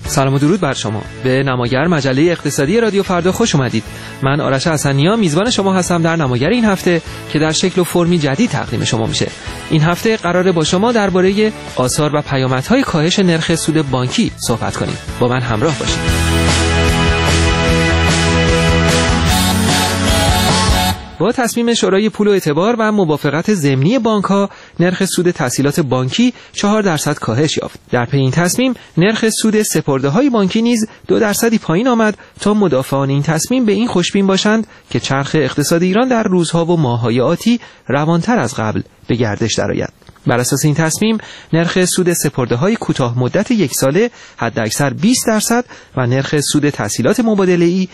سلام و درود بر شما. به نماگر مجله اقتصادی رادیو فردا خوش اومدید. من آرش حسنیا میزبان شما هستم در نماگر این هفته که در شکل و فرمی جدید تقدیم شما میشه. این هفته قراره با شما درباره آثار و پیامدهای کاهش نرخ سود بانکی صحبت کنیم. با من همراه باشید. با تصمیم شورای پول و اعتبار و موافقت ضمنی بانک‌ها، نرخ سود تسهیلات بانکی 4% کاهش یافت. در پی این تصمیم، نرخ سود سپرده‌های بانکی نیز 2% پایین آمد تا مدافعان این تصمیم به این خوشبین باشند که چرخ اقتصاد ایران در روزها و ماه‌های آتی روانتر از قبل به گردش درآید. بر اساس این تصمیم، نرخ سود سپرده‌های کوتاه مدت یک ساله حداکثر 20% و نرخ سود تسهیلات مبادله‌ای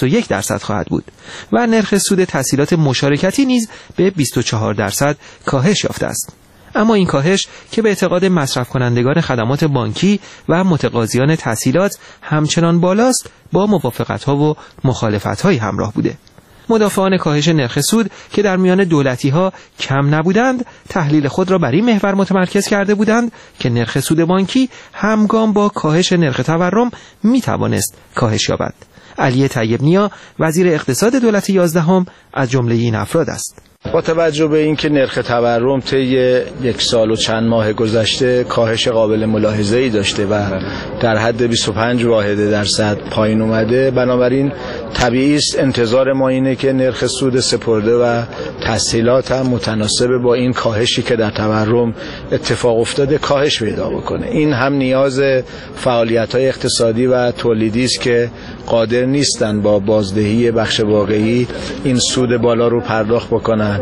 21% خواهد بود و نرخ سود تسهیلات مشارکتی نیز به 24% کاهش یافته است. اما این کاهش که به اعتقاد مصرف کنندگان خدمات بانکی و متقاضیان تسهیلات همچنان بالاست، با موافقت‌ها و مخالفت‌های همراه بوده. مدافعان کاهش نرخ سود که در میان دولتی‌ها کم نبودند، تحلیل خود را بر این محور متمرکز کرده بودند که نرخ سود بانکی همگام با کاهش نرخ تورم میتوانست کاهش یابد. علی طیب نیا، وزیر اقتصاد دولت 11 از جمله این افراد است. با توجه به اینکه نرخ تورم طی یک سال و چند ماه گذشته کاهش قابل ملاحظه‌ای داشته و در حد 25 واحد درصد پایین اومده، بنابراین طبیعی است انتظار ما اینه که نرخ سود سپرده و تسهیلات هم متناسب با این کاهشی که در تورم اتفاق افتاده کاهش پیدا بکنه. این هم نیاز فعالیت‌های اقتصادی و تولیدی است که قادر نیستن با بازدهی بخش واقعی این سود بالا رو پرداخت بکنن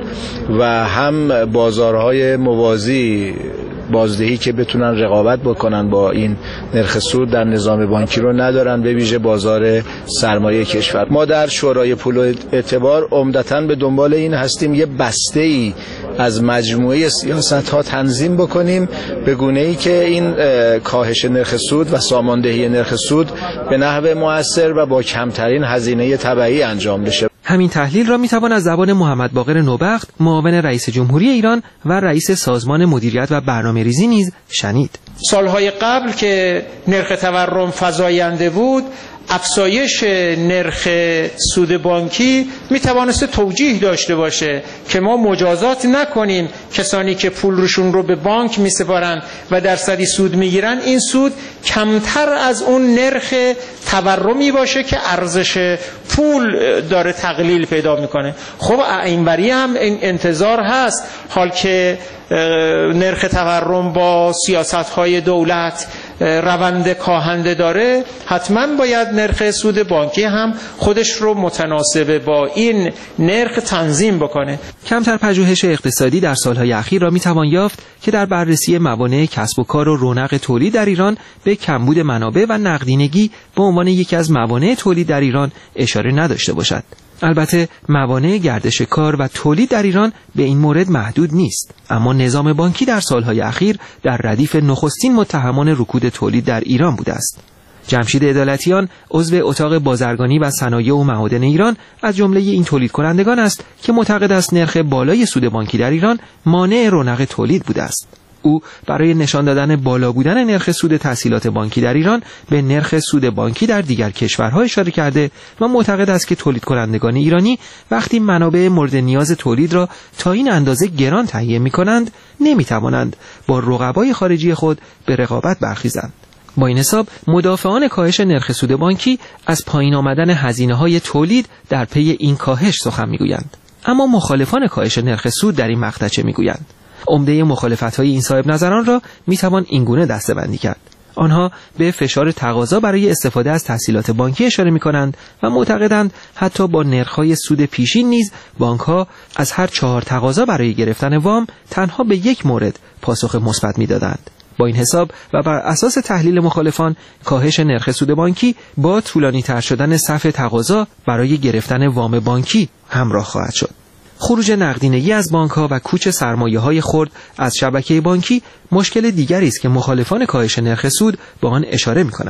و هم بازارهای موازی بازدهی که بتونن رقابت بکنن با این نرخ سود در نظام بانکی رو ندارن، به ویژه بازار سرمایه کشور. ما در شورای پول و اعتبار عمدتاً به دنبال این هستیم یه بسته‌ای از مجموعه سیاست‌ها تنظیم بکنیم به گونه‌ای که این کاهش نرخ سود و ساماندهی نرخ سود به نحو مؤثر و با کمترین هزینه تبعی انجام بشه. همین تحلیل را میتوان از زبان محمد باقر نوبخت، معاون رئیس جمهوری ایران و رئیس سازمان مدیریت و برنامه‌ریزی نیز شنید. سالهای قبل که نرخ تورم فزاینده بود، افزایش نرخ سود بانکی میتوانست توجیه داشته باشه که ما مجازات نکنیم کسانی که پول روشون رو به بانک میسپارن و درصدی سود میگیرن، این سود کمتر از اون نرخ تورمی باشه که ارزش پول داره تقلیل پیدا میکنه. خب اینوری هم این انتظار هست، حال که نرخ تورم با سیاست‌های دولت روند کاهنده داره، حتما باید نرخ سود بانکی هم خودش رو متناسب با این نرخ تنظیم بکنه. کمتر پژوهش اقتصادی در سالهای اخیر را میتوان یافت که در بررسی موانع کسب و کار و رونق تولید در ایران به کمبود منابع و نقدینگی به عنوان یکی از موانع تولید در ایران اشاره نداشته باشد. البته موانع گردش کار و تولید در ایران به این مورد محدود نیست، اما نظام بانکی در سالهای اخیر در ردیف نخستین متهمان رکود تولید در ایران بوده است. جمشید عدالتیان، عضو اتاق بازرگانی و صنایع و معادن ایران، از جمله این تولید کنندگان است که معتقد است نرخ بالای سود بانکی در ایران مانع رونق تولید بوده است. او برای نشان دادن بالا بودن نرخ سود تسهیلات بانکی در ایران به نرخ سود بانکی در دیگر کشورها اشاره کرده و معتقد است که تولید کنندگان ایرانی وقتی منابع مورد نیاز تولید را تا این اندازه گران تهیه می‌کنند، نمی‌توانند با رقبای خارجی خود به رقابت برخیزند. با این حساب، مدافعان کاهش نرخ سود بانکی از پایین آمدن هزینه‌های تولید در پی این کاهش سخن می‌گویند. اما مخالفان کاهش نرخ سود در این مقطع چه می‌گویند؟ عمده مخالفت‌های این صاحب نظران را میتوان اینگونه دسته‌بندی کرد. آنها به فشار تقاضا برای استفاده از تسهیلات بانکی اشاره می‌کنند و معتقدند حتی با نرخ‌های سود پیشین نیز بانک‌ها از هر 4 تقاضا برای گرفتن وام تنها به 1 مورد پاسخ مثبت می‌دادند. با این حساب و بر اساس تحلیل مخالفان، کاهش نرخ سود بانکی با طولانی‌تر شدن صف تقاضا برای گرفتن وام بانکی همراه خواهد شد. خروج نقدینگی از بانک‌ها و کوچ سرمایه‌های خرد از شبکه بانکی مشکل دیگری است که مخالفان کاهش نرخ سود به آن اشاره می‌کنند.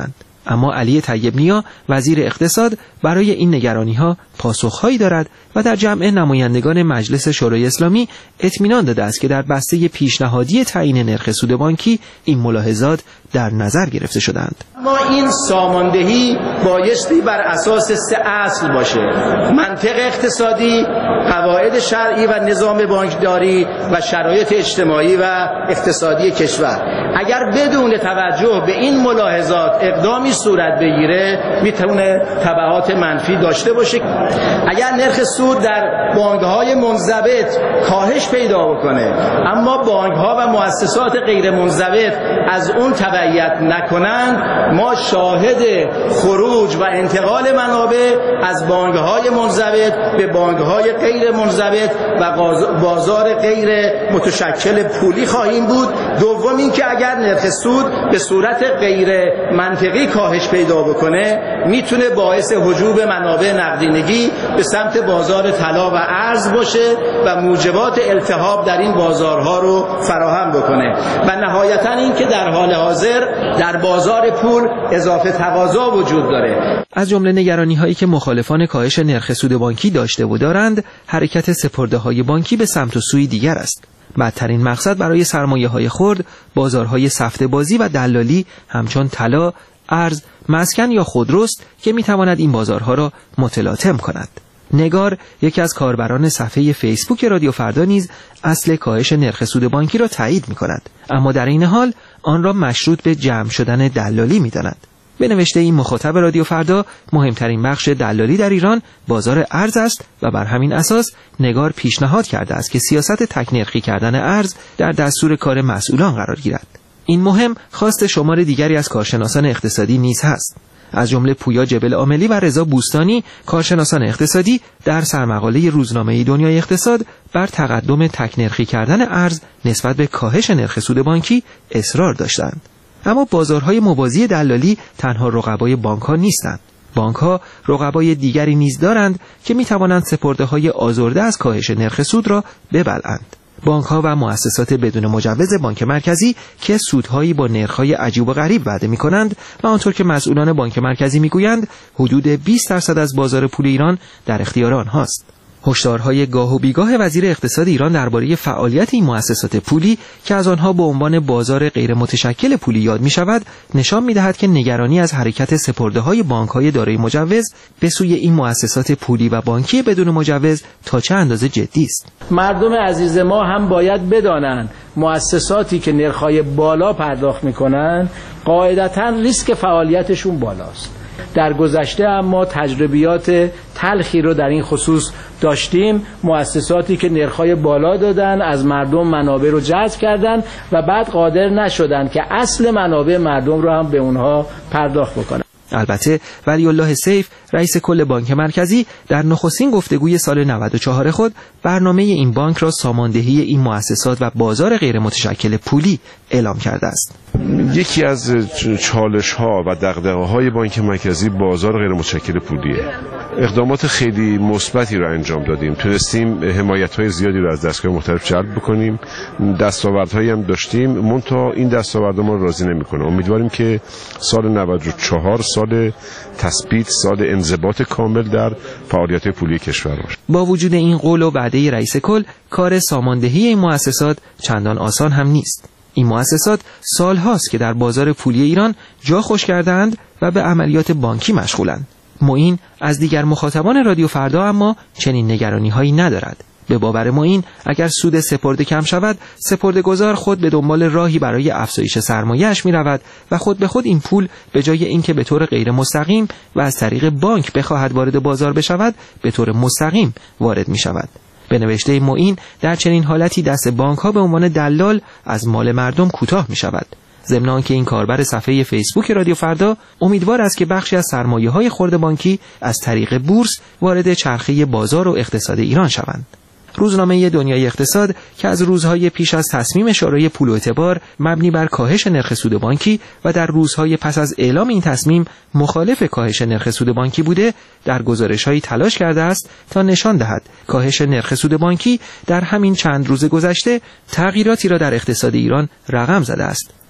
اما علی طیب نیا وزیر اقتصاد برای این نگرانی‌ها پاسخهایی دارد و در جمع نمایندگان مجلس شورای اسلامی اطمینان داده است که در بسته پیشنهادی تعیین نرخ سود بانکی این ملاحظات در نظر گرفته شدند. ما این ساماندهی بایستی بر اساس 3 اصل باشه: منطق اقتصادی، قواعد شرعی و نظام بانکداری و شرایط اجتماعی و اقتصادی کشور. اگر بدون توجه به این ملاحظات اقدامی صورت بگیره میتونه تبعات منفی داشته باشه. اگر نرخ سود در بانک‌های منضبط کاهش پیدا بکنه اما بانک‌ها و مؤسسات غیر منضبط از اون تبعیت نکنند، ما شاهد خروج و انتقال منابع از بانک‌های منضبط به بانک‌های غیر منضبط و بازار غیر متشکل پولی خواهیم بود. دوم اینکه اگر نرخ سود به صورت غیر منطقی کاهش پیدا بکنه میتونه باعث هجوم منابع نقدینگی به سمت بازار طلا و ارز باشه و موجبات التهاب در این بازارها رو فراهم بکنه. و نهایتاً اینکه در حال حاضر در بازار پول اضافه تقاضا وجود داره. از جمله نگرانی‌هایی که مخالفان کاهش نرخ سود بانکی داشته و دارند، حرکت سپرده‌های بانکی به سمت و سوی دیگر است. بدترین مقصد برای سرمایه‌های خرد بازارهای سفته بازی و دلالی همچون طلا، ارز، مسکن یا خودروست که می‌تواند این بازارها را متلاطم کند. نگار، یکی از کاربران صفحه فیسبوک رادیو فردا، نیز اصل کاهش نرخ سود بانکی را تایید می‌کند، اما در این حال آن را مشروط به جمع شدن دلالی می‌داند. به نوشته این مخاطب رادیو فردا، مهمترین بخش دلالی در ایران بازار ارز است و بر همین اساس نگار پیشنهاد کرده است که سیاست تک‌نرخی کردن ارز در دستور کار مسئولان قرار گیرد. این مهم خواست شمار دیگری از کارشناسان اقتصادی نیز هست. از جمله پویا جبل عاملی و رضا بوستانی، کارشناسان اقتصادی، در سرمقاله روزنامه دنیای اقتصاد بر تقدم تک‌نرخی کردن ارز نسبت به کاهش نرخ سود بانکی اصرار داشتند. اما بازارهای موازی دلالی تنها رقبای بانک‌ها نیستند. بانک‌ها رقبای دیگری نیز دارند که می‌توانند سپرده‌های آزرده از کاهش نرخ سود را ببلعند. بانک‌ها و مؤسسات بدون مجوز بانک مرکزی که سودهایی با نرخ‌های عجیب و غریب وعده می‌کنند و آنطور که مسئولان بانک مرکزی می‌گویند حدود 20% از بازار پول ایران در اختیار آنهاست. هشدارهای گاه و بیگاه وزیر اقتصاد ایران درباره فعالیت این مؤسسات پولی که از آنها به عنوان بازار غیر متشکل پولی یاد می شود نشان می دهد که نگرانی از حرکت سپرده‌های بانک‌های دارای مجوز به سوی این مؤسسات پولی و بانکی بدون مجوز تا چه اندازه جدی است. مردم عزیز ما هم باید بدانند مؤسساتی که نرخ‌های بالا پرداخت می‌کنند قاعدتاً ریسک فعالیتشون بالاست. در گذشته اما تجربیات تلخی رو در این خصوص داشتیم. مؤسساتی که نرخ‌های بالا دادن از مردم منابع رو جذب کردن و بعد قادر نشدن که اصل منابع مردم رو هم به اونها پرداخت بکنن. البته ولی الله سیف، رئیس کل بانک مرکزی، در نخستین گفتگوی سال 94 خود برنامه این بانک را ساماندهی این مؤسسات و بازار غیر متشکل پولی اعلام کرده است. یکی از چالش‌ها و دغدغه‌های بانک مرکزی بازار غیر متشکل پولیه. اقدامات خیلی مثبتی رو انجام دادیم. تونستیم حمایت‌های زیادی رو از دستگاه مختلف جلب بکنیم. دستاوردهایی هم داشتیم، منتها این دستاوردها ما راضی نمی‌کنه. امیدواریم که سال 94 سال تثبیت، سال انضباط کامل در فعالیت پولی کشور باشه. با وجود این قول و وعده رئیس کل، کار ساماندهی این مؤسسات چندان آسان هم نیست. این مؤسسات سالهاست که در بازار پولی ایران جا خوش کردند و به عملیات بانکی مشغولند. معین از دیگر مخاطبان رادیو فردا اما چنین نگرانی‌هایی ندارد. به باور معین اگر سود سپرده کم شود، سپرده‌گذار خود به دنبال راهی برای افزایش سرمایه‌اش می‌رود و خود به خود این پول به جای اینکه به طور غیر مستقیم و از طریق بانک بخواهد وارد بازار بشود، به طور مستقیم وارد می‌شود. به نوشته معین در چنین حالتی دست بانک‌ها به عنوان دلال از مال مردم کوتاه می‌شود. ضمن آنکه این کاربر صفحه فیسبوک رادیو فردا امیدوار است که بخشی از سرمایه‌های خرد بانکی از طریق بورس وارد چرخه بازار و اقتصاد ایران شوند. روزنامه دنیای اقتصاد که از روزهای پیش از تصمیم شورای پول و اعتبار مبنی بر کاهش نرخ سود بانکی و در روزهای پس از اعلام این تصمیم مخالف کاهش نرخ سود بانکی بوده، در گزارش‌هایی تلاش کرده است تا نشان دهد کاهش نرخ سود بانکی در همین چند روز گذشته تغییراتی را در اقتصاد ایران رقم زده است.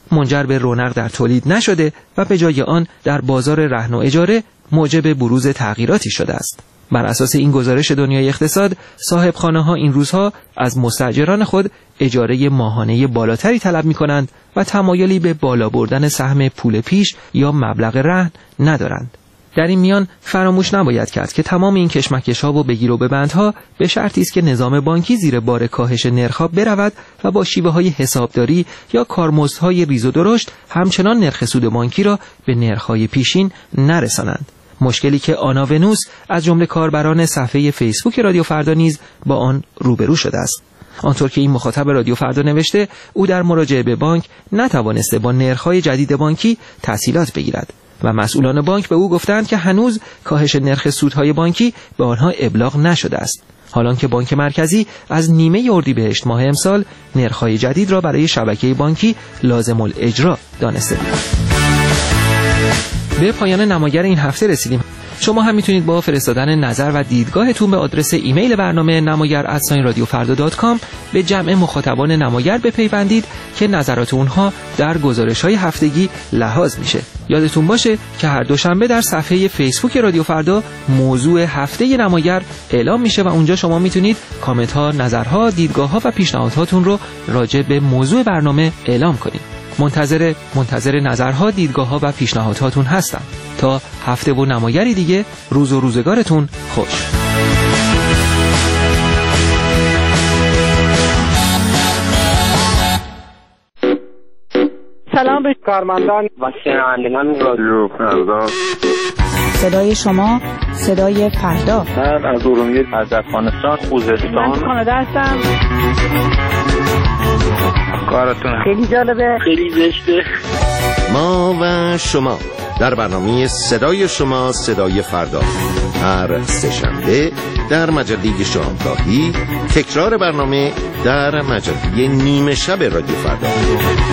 منجر به رونق در تولید نشده و به جای آن در بازار رهن و اجاره موجب بروز تغییراتی شده است. بر اساس این گزارش دنیای اقتصاد، صاحبخانه‌ها این روزها از مستاجران خود اجاره ماهانه بالاتری طلب می‌کنند و تمایلی به بالا بردن سهم پول پیش یا مبلغ رهن ندارند. در این میان فراموش نباید کرد که تمام این کشمکش‌ها و بگیر و ببندها به شرطی است که نظام بانکی زیر بار کاهش نرخ‌ها برود و با شیوه‌های حسابداری یا کارمزدهای ریز و درشت همچنان نرخ سود بانکی را به نرخ‌های پیشین نرسانند. مشکلی که آنا ونوس از جمله کاربران صفحه فیسبوک رادیو فردا نیز با آن روبرو شده است. آنطور که این مخاطب رادیو فردا نوشته، او در مراجعه به بانک نتوانسته با نرخ‌های جدید بانکی تسهیلات بگیرد و مسئولان بانک به او گفتند که هنوز کاهش نرخ سودهای بانکی به آنها ابلاغ نشده است، حالان که بانک مرکزی از نیمه اردیبهشت ماه امسال نرخ‌های جدید را برای شبکه بانکی لازم الاجرا دانسته بود. به پایان نماگر این هفته رسیدیم. شما هم میتونید با فرستادن نظر و دیدگاهتون به آدرس ایمیل برنامه namagar@radiofarda.com به جمع مخاطبان نماگر بپیوندید که نظرات اونها در گزارش‌های هفتگی لحاظ میشه. یادتون باشه که هر دوشنبه در صفحه فیسبوک رادیو فردا موضوع هفته نماگر اعلام میشه و اونجا شما میتونید کامنت‌ها، نظرها، دیدگاه‌ها و پیشنهاداتون رو راجع به موضوع برنامه اعلام کنید. منتظر نظرها، دیدگاه‌ها و پیشنهاداتون هستم. تا هفته و نمایری دیگه، روز و روزگارتون خوش. سلام به کارمندان و شنوندگان رادیو فردا. صدای شما، صدای فردا. من از ارومیه، از افغانستان، خوزستان. من کانادا هستم. کارتون خیلی جالبه، خیلی زشته. ما و شما در برنامه صدای شما، صدای فردا، هر سه‌شنبه در مجله شامگاهی، تکرار برنامه در مجله نیمه شب رادیو فردا.